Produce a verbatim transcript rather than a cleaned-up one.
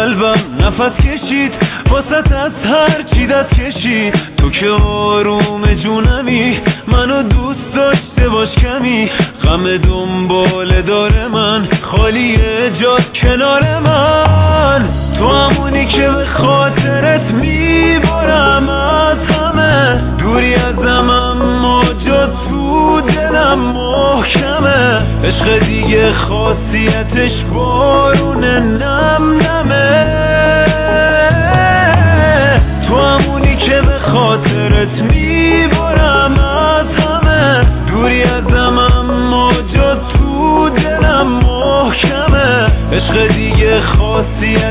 قلبم نفس کشید واسط از هر چی دست کشید. تو که آروم جونمی منو دوست داشته باش کمی، غم دنباله داره من خالیه جات کنار من. تو همونی که به خاطرت میبارم از همه، دوری ازم اما جا تو دلم محکمه. عشق دیگه خاصیتش بارون نم نمه. تو همونی که به خاطرت میبارم از همه، دوری ازم اما جا تو دلم محکمه. عشق دیگه خاصیت